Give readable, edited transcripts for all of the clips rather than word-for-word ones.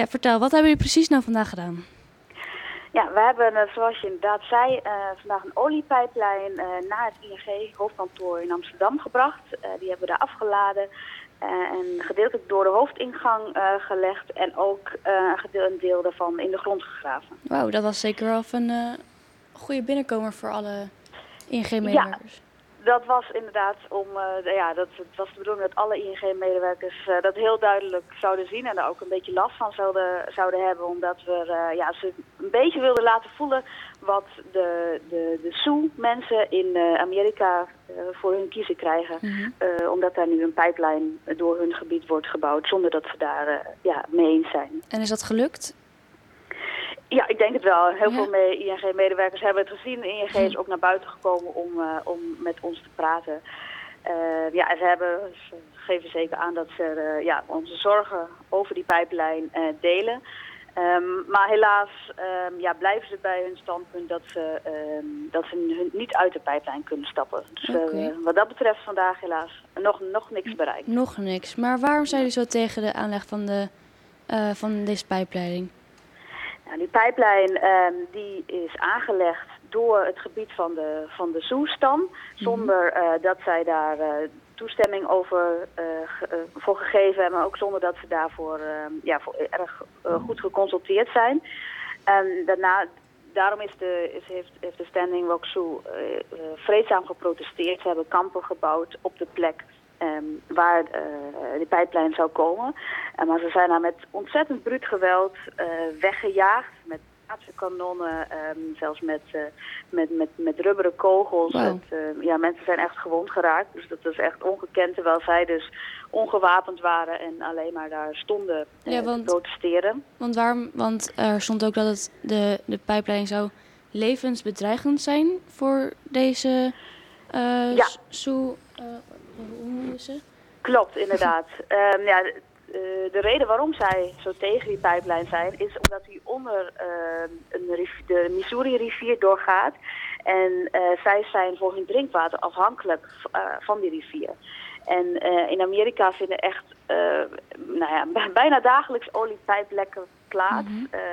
Ja, vertel, wat hebben jullie precies nou vandaag gedaan? Ja, we hebben, zoals je inderdaad zei, vandaag een oliepijplijn naar het ING-hoofdkantoor in Amsterdam gebracht. Die hebben we daar afgeladen en gedeeltelijk door de hoofdingang gelegd en ook een deel daarvan in de grond gegraven. Wauw, dat was zeker wel een goede binnenkomer voor alle ING-medewerkers. Ja. Dat was inderdaad het was de bedoeling dat alle ING-medewerkers dat heel duidelijk zouden zien en daar ook een beetje last van zouden hebben, omdat we ze een beetje wilden laten voelen wat de Sioux-mensen in Amerika voor hun kiezen krijgen, omdat daar nu een pijplijn door hun gebied wordt gebouwd zonder dat ze daar mee eens zijn. En is dat gelukt? Ja, ik denk het wel. Heel veel ING-medewerkers hebben het gezien. ING is ook naar buiten gekomen om met ons te praten. Ze geven zeker aan dat ze onze zorgen over die pijplijn delen. Maar helaas blijven ze bij hun standpunt dat ze niet uit de pijplijn kunnen stappen. Dus wat dat betreft vandaag helaas nog niks bereikt. Nog niks. Maar waarom zijn jullie zo tegen de aanleg van deze pijpleiding? Die pijplijn die is aangelegd door het gebied van de Sioux-stam, zonder dat zij daar toestemming voor gegeven hebben, maar ook zonder dat ze daarvoor erg goed geconsulteerd zijn. Daarom heeft de Standing Rock Sioux vreedzaam geprotesteerd. Ze hebben kampen gebouwd op de plek waar die pijplijn zou komen. Maar ze zijn daar met ontzettend bruut geweld weggejaagd. Met waterkanonnen, zelfs met rubberen kogels. Wow. Mensen zijn echt gewond geraakt. Dus dat is echt ongekend. Terwijl zij dus ongewapend waren en alleen maar daar stonden te protesteren. Want er stond ook dat de pijplijn zou levensbedreigend zijn voor deze Sioux... hoe noemen ze? Klopt, inderdaad. De reden waarom zij zo tegen die pijplijn zijn, is omdat die onder de Missouri-rivier doorgaat. En zij zijn voor hun drinkwater afhankelijk van die rivier. En in Amerika vinden echt bijna dagelijks oliepijplekken plaats.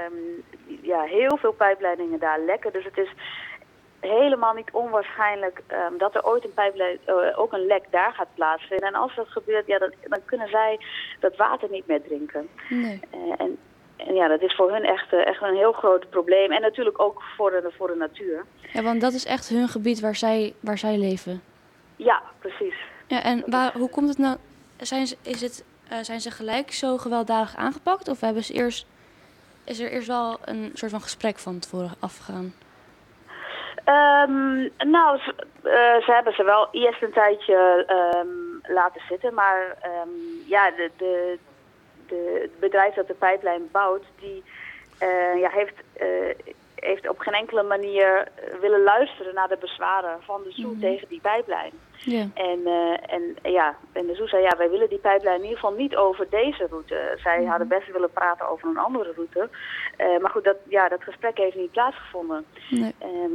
Heel veel pijpleidingen daar lekken. Dus het is helemaal niet onwaarschijnlijk dat er ooit ook een lek daar gaat plaatsvinden. En als dat gebeurt, dan kunnen zij dat water niet meer drinken. Nee. Dat is voor hun echt een heel groot probleem. En natuurlijk ook voor de natuur. Ja, want dat is echt hun gebied waar zij leven. Ja, precies. Ja, en hoe komt het nou? Zijn ze gelijk zo gewelddadig aangepakt? Of is er eerst wel een soort van gesprek van tevoren afgegaan? Ze hebben ze wel eerst een tijdje laten zitten, maar het bedrijf dat de pijplijn bouwt, die heeft op geen enkele manier willen luisteren naar de bezwaren van de Sioux tegen die pijplijn. Yeah. En de Sioux zei, wij willen die pijplijn in ieder geval niet over deze route. Zij hadden best willen praten over een andere route. Maar goed, dat gesprek heeft niet plaatsgevonden. Nee.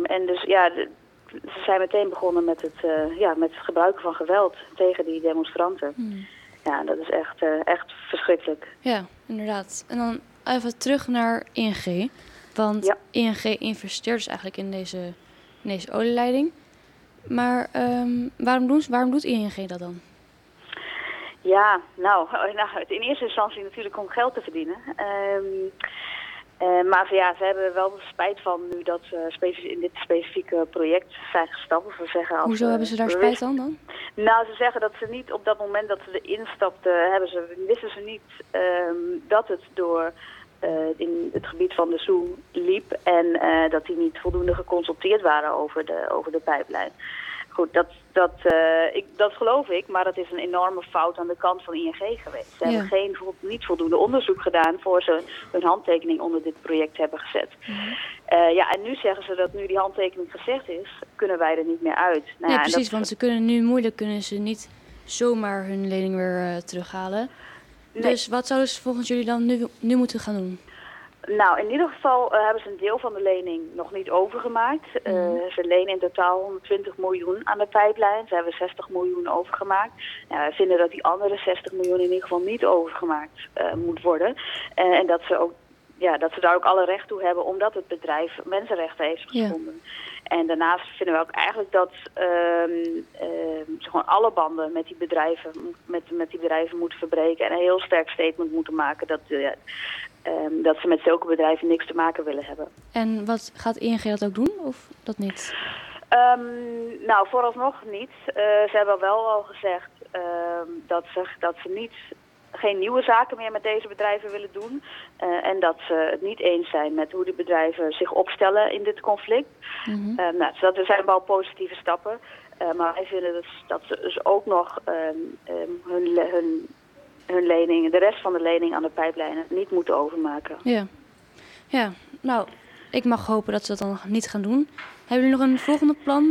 Ze zijn meteen begonnen met het gebruiken van geweld tegen die demonstranten. Ja, dat is echt verschrikkelijk. Ja, inderdaad. En dan even terug naar ING. Want ING investeert dus eigenlijk in deze olieleiding. Maar waarom doet ING dat dan? Ja, in eerste instantie natuurlijk om geld te verdienen. Maar ze hebben er wel spijt van nu dat ze in dit specifieke project zijn gestapt. Of ze zeggen hoezo hebben ze daar spijt van dan? Nou, ze zeggen dat ze niet op dat moment dat ze erin stapten, wisten ze niet dat het door in het gebied van de Sioux liep en dat die niet voldoende geconsulteerd waren over de pijplijn. Goed, dat geloof ik, maar dat is een enorme fout aan de kant van ING geweest. Ze hebben niet voldoende onderzoek gedaan voor ze hun handtekening onder dit project hebben gezet. En nu zeggen ze dat nu die handtekening gezegd is, kunnen wij er niet meer uit. Precies, want ze kunnen niet zomaar hun lening weer terughalen. Nee. Dus wat zouden ze volgens jullie dan nu moeten gaan doen? Nou, in ieder geval hebben ze een deel van de lening nog niet overgemaakt. Ze lenen in totaal 120 miljoen aan de pijplijn. Ze hebben 60 miljoen overgemaakt. Nou, wij vinden dat die andere 60 miljoen in ieder geval niet overgemaakt moet worden. En dat ze ook, dat ze daar ook alle recht toe hebben, omdat het bedrijf mensenrechten heeft geschonden. Ja. En daarnaast vinden we ook eigenlijk dat ze gewoon alle banden met die bedrijven, met die bedrijven moeten verbreken. En een heel sterk statement moeten maken dat ze met zulke bedrijven niks te maken willen hebben. En wat gaat ING dat ook doen, of dat niet? Nou, vooralsnog niet. Ze hebben wel al gezegd dat ze geen nieuwe zaken meer met deze bedrijven willen doen. En dat ze het niet eens zijn met hoe die bedrijven zich opstellen in dit conflict. Dat zijn wel positieve stappen. Maar wij vinden dat ze dus ook nog hun lening, de rest van de lening aan de pijplijnen niet moeten overmaken. Ja, nou, ik mag hopen dat ze dat dan nog niet gaan doen. Hebben jullie nog een volgende plan?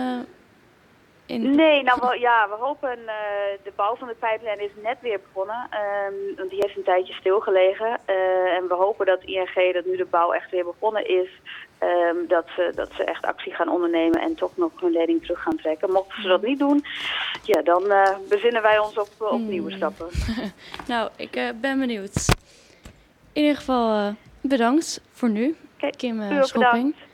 Nee, we hopen, de bouw van de pijplijn is net weer begonnen. Want die heeft een tijdje stilgelegen. En we hopen dat ING, dat nu de bouw echt weer begonnen is, dat ze echt actie gaan ondernemen en toch nog hun lening terug gaan trekken. Mochten ze dat niet doen, dan bezinnen wij ons op nieuwe stappen. Nou, ik ben benieuwd. In ieder geval bedankt voor nu, Kim Schopping.